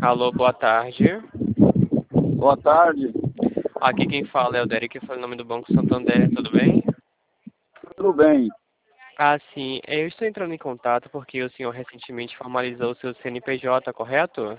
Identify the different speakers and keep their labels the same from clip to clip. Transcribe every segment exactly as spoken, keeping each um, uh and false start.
Speaker 1: Alô, boa tarde.
Speaker 2: Boa tarde.
Speaker 1: Aqui quem fala é o Derek, que fala em nome do Banco Santander, tudo bem?
Speaker 2: Tudo bem.
Speaker 1: Ah, sim. Eu estou entrando em contato porque o senhor recentemente formalizou o seu C N P J, correto?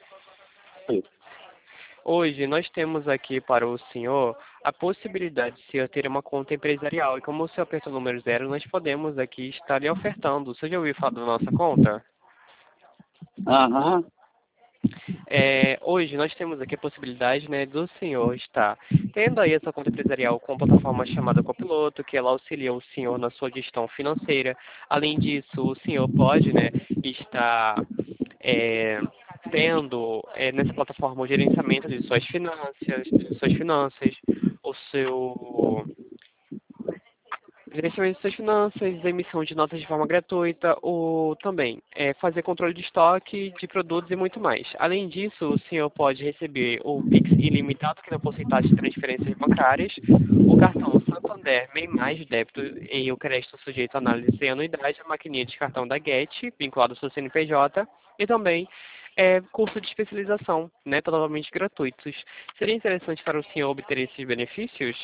Speaker 1: Hoje nós temos aqui para o senhor a possibilidade de o senhor ter uma conta empresarial. E como o senhor apertou o número zero, nós podemos aqui estar lhe ofertando. Você já ouviu falar da nossa conta?
Speaker 2: Aham.
Speaker 1: É, hoje nós temos aqui a possibilidade, né, do senhor estar tendo aí essa conta empresarial com uma plataforma chamada Copiloto, que ela auxilia o senhor na sua gestão financeira. Além disso, o senhor pode, né, estar é, tendo é, nessa plataforma o gerenciamento de suas finanças, de suas finanças, o seu gerenciamento de suas finanças, emissão de notas de forma gratuita, ou também é, fazer controle de estoque de produtos e muito mais. Além disso, o senhor pode receber o Pix ilimitado, que é a porcentagem de transferências bancárias, o cartão Santander MEI Mais débito e o crédito sujeito à análise sem anuidade, a maquininha de cartão da Get, vinculado ao seu C N P J, e também é, curso de especialização, né, totalmente gratuitos. Seria interessante para o senhor obter esses benefícios?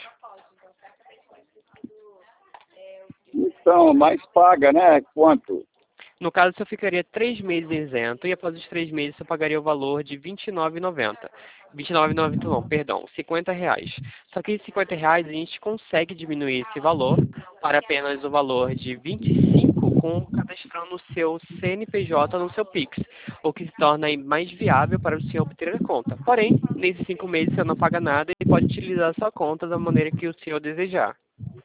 Speaker 2: Então, mas paga, né? Quanto?
Speaker 1: No caso, você ficaria três meses isento e após os três meses você pagaria o valor de vinte e nove reais e noventa centavos. vinte e nove reais e noventa centavos não, perdão, cinquenta reais. Só que esses cinquenta reais a gente consegue diminuir esse valor para apenas o valor de vinte e cinco com cadastrando o seu C N P J no seu Pix, o que se torna aí mais viável para o senhor obter a conta. Porém, nesses cinco meses você não paga nada e pode utilizar a sua conta da maneira que o senhor desejar.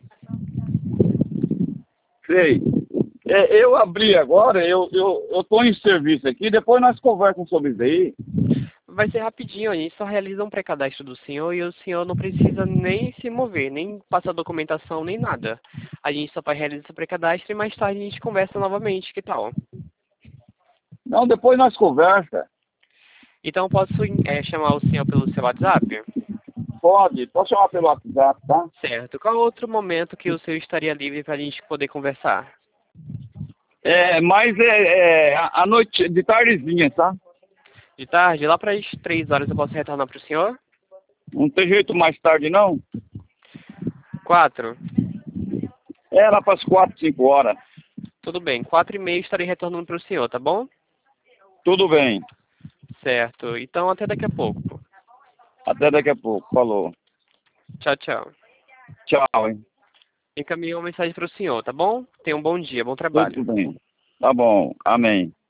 Speaker 2: Sei. É, eu abri agora, eu, eu, eu tô em serviço aqui, depois nós conversamos sobre isso aí.
Speaker 1: Vai ser rapidinho, a gente só realiza um pré-cadastro do senhor e o senhor não precisa nem se mover, nem passar documentação, nem nada. A gente só vai realizar esse pré-cadastro e mais tarde a gente conversa novamente, que tal?
Speaker 2: Não, depois nós conversa.
Speaker 1: Então posso é, chamar o senhor pelo seu WhatsApp?
Speaker 2: Pode, pode chamar pelo WhatsApp, tá?
Speaker 1: Certo. Qual outro momento que o senhor estaria livre para a gente poder conversar?
Speaker 2: É, mas é, é à noite, de tardezinha, tá?
Speaker 1: De tarde? Lá para as três horas eu posso retornar para o senhor?
Speaker 2: Não tem jeito mais tarde, não?
Speaker 1: Quatro?
Speaker 2: É lá para as quatro, cinco horas.
Speaker 1: Tudo bem. Quatro e meia estarei retornando para o senhor, tá bom?
Speaker 2: Tudo bem.
Speaker 1: Certo. Então até daqui a pouco.
Speaker 2: Até daqui a pouco. Falou.
Speaker 1: Tchau, tchau.
Speaker 2: Tchau, hein?
Speaker 1: Encaminhei uma mensagem para o senhor, tá bom? Tenha um bom dia, bom trabalho.
Speaker 2: Tudo bem. Tá bom. Amém.